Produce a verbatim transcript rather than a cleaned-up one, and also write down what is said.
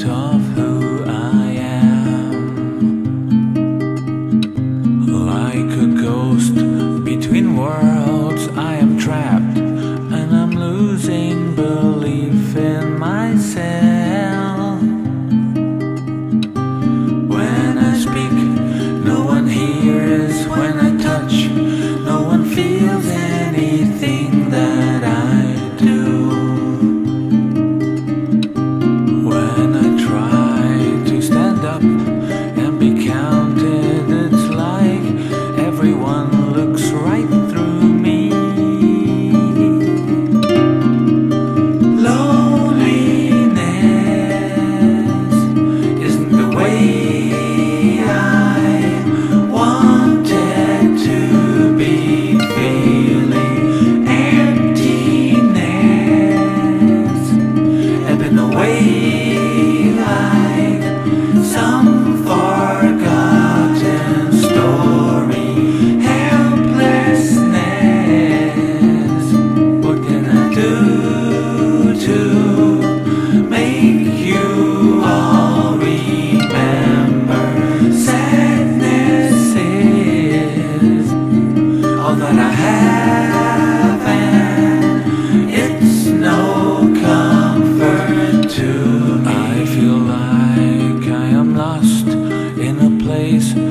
of who I am. Like a ghost between worlds, I am trapped, and I'm losing belief in myself. When I speak, no one hears. When I touch, no one feels anything that I do. When I try to stand up and be counted, it's like everyone looks right through me. Loneliness isn't the way I wanted to be feeling. Emptiness ebbing away like some forgotten story. Helplessness, what can I do to make you all remember? Sadness is all that I have, and it's no comfort to me. I feel like I am lost in a place